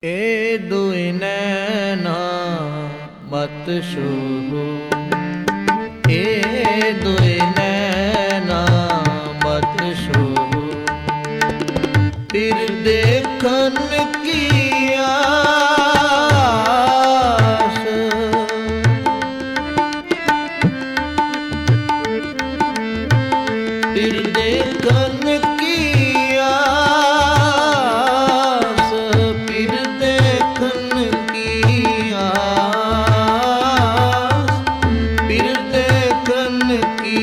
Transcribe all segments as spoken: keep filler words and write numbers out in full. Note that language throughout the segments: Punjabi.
ਏ ਦੁਇ ਨੈਣਾ ਮਤ ਛੂਹੋ, ਏ ਦੁਇ ਨੈਣਾ ਮਤ ਛੂਹੋ, ਫਿਰ ਦੇਖਣ ਕੀ ਆਸ, ਫਿਰ ਦੇਖਣ ਕੀ ਆਸ, ਫਿਰ ਦੇਖਣ ਕੀ ਆਸ, ਫਿਰ ਦੇਖਣ ਕੀ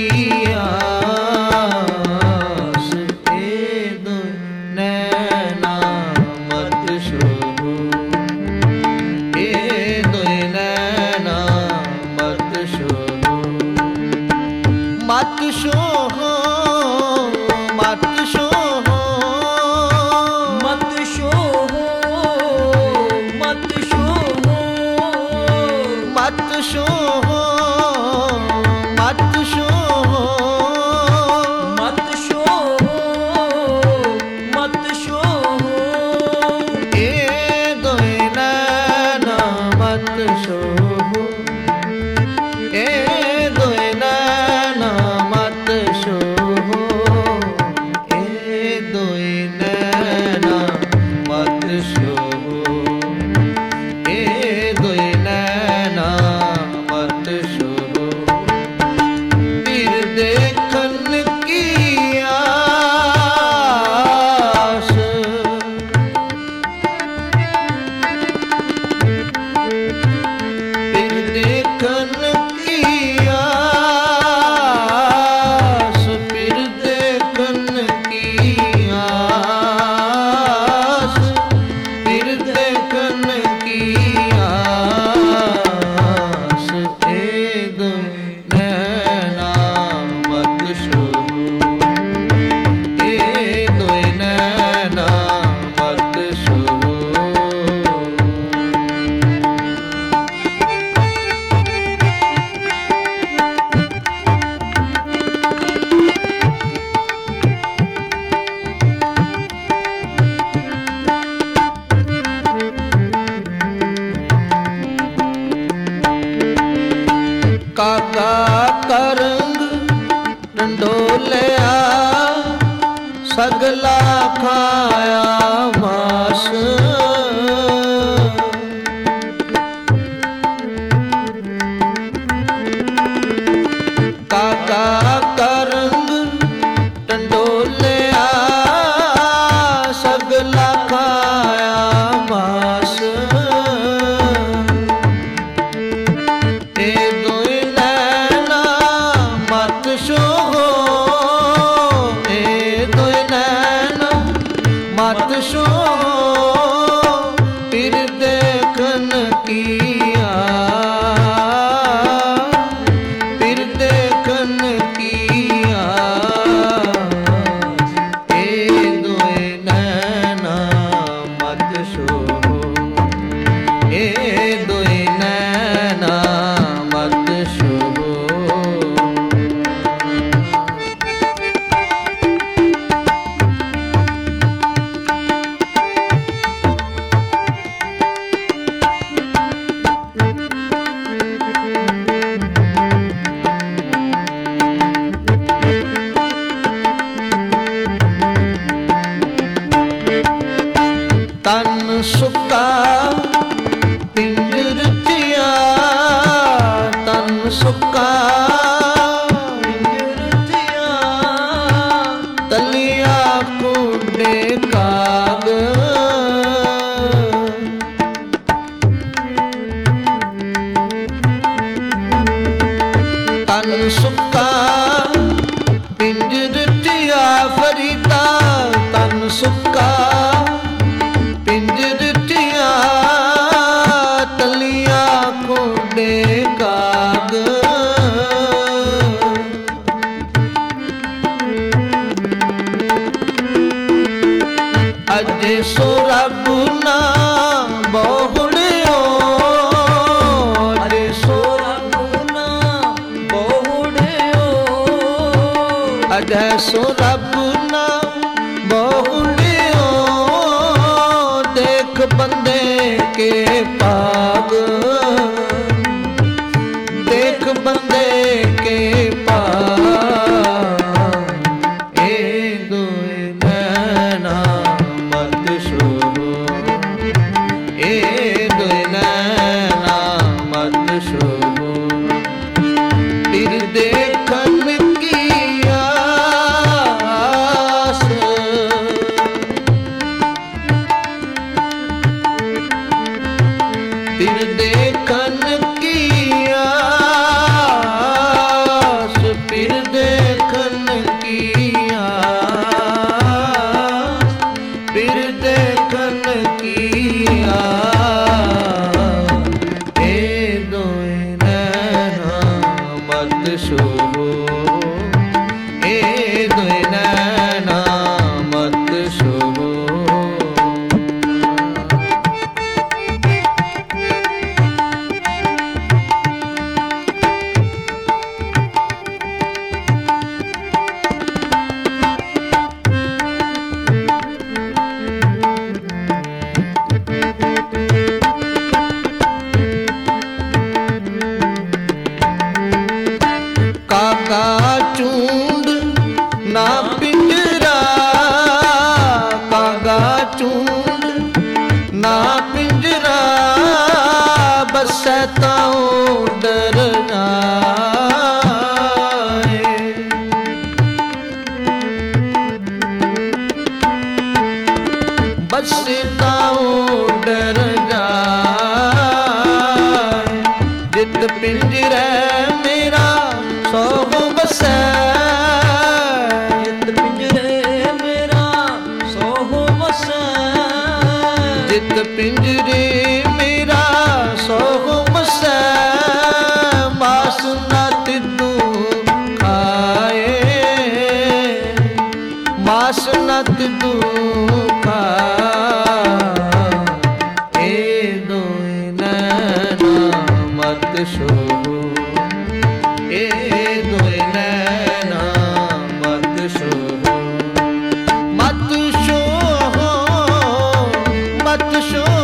ਆਸ, ਏ ਦੁਇ ਨੈਣਾ ਮਤ ਛੂਹੋ, ਏ ਦੁਇ ਨੈਣਾ ਮਤ ਛੂਹੋ, ਮਤ ਛੂਹੋ, ਮਤ ਛੂਹੋ, ਮਤ ਛੂਹੋ, ਮਤ ਛੂਹੋ, ਮਤ ਛੂਹੋ, ਮਤ ਛੂਹੋ, ਮਤ ਛੂਹੋ, ਮਤ ਛੂਹੋ, ਏ ਦੁਇ ਨੈਣਾ ਮਤ ਛੂਹੋ, ਏ ਦੁਇ ਨੈਣਾ ਮਤ ਛੂਹੋ, ਏ ਦੁਇ ਨੈਣਾ ਮਤ ਛੂਹੋ, ਏ ਦੁਇ ਨੈਣਾ ਮਤ ਛੂਹੋ, ਫਿਰ ਦੇਖਣ ਕੀ ਆਸ, ਫਿਰ ਦੇਖਣ ਕੀ ਆਸ, ਫਿਰ ਦੇਖਣ ਕੀ ਆਸ, ਫਿਰ ਦੇਖਣ ਕੀ ਆਸ, ਏ ਦੁਇ ਨੈਣਾ ਮਤ ਛੂਹੋ, ਏ ਦੁਇ ਨੈਣਾ ਮਤ ਛੂਹੋ। ਕਾਕਾ ਕਰੰਗ ਡੰਡੋਲਿਆ, ਸਗਲਾ ਖਾਇਆ ਮਾਸ, ਕਾਕਾ ਕਰੰਗ ਡੰਡੋਲਿਆ, ਸਗਲਾ ਖਾਇਆ ਮਾਸ, ਏ ਦੁਇ ਨੈਣਾ ਮਤ ਛੂਹੋ, ਏ ਦੁਇ ਨੈਣਾ ਮਤ ਛੂਹੋ, ਫਿਰ ਦੇਖਣ ਕੀ ਆਸ, ਫਿਰ ਦੇਖਣ ਕੀ ਆਸ, ਏ ਦੁਇ ਨੈਣਾ ਮਤ ਛੂਹੋ, ਏ ਦੁਇ ਨੈਣਾ ਮਤ ਛੂਹੋ। ਤਨ ਸੁੱਕਾ ਪਿੰਜਰ ਧਿਆ, ਤਨ ਸੁੱਕਾ ਪਿੰਜਰ ਧਿਆ, ਤਲੀਆ ਕੁੰਡੇ ਕਾਗ, ਤਨ ਸੁੱਕਾ ਪਿੰਜਰ ਧਿਆ ਫਰੀਦਾ, ਤਨ ਸੁੱਕਾ ਪਿੰਜਰ ਧਿਆ, ਤਲੀਆ ਕੁੰਡੇ ਕਾਗ, ਅਜੇ ਸੋ ਰੱਬ ਨਾ ਬਹੁੜਿਓ, ਅਜੇ ਸੋ ਰੱਬ ਨਾ ਬਹੁੜਿਓ, ਅਜੇ ਸੋ ਰੱਬ ਨਾ ਬਹੁੜਿਓ, ਦੇਖ ਬੰਦੇ के पाग, देख बंदे के पाग। ए दुए नैना मत सोहो, ए दुए नैना मत सोहो। फिर देखन की आस, फिर देखन की आस, फिर देखन की आस, फिर देखन की आस। ए दोए नैना मत सोहो, ए दोए नैना मत सोहो। कागा चूंड ना पिंजरा, कागा चूंड ना पिंजरा, बसै ताऊं डर जाए। बस ताऊं डर जाए। जित पिंजरे मेरा सोहो बसै, ਜਿਤ ਪਿੰਜਰੇ ਮੇਰਾ ਸੋਹ ਵਸੈ। जित पिंजरे मेरा सोहो बसै। मास न तिदू खाए, मास न तिदू खाए। ए दोए नैना मत सोहो, ए दोए नैना मत सोहो। मत सोहो, मत सोहो।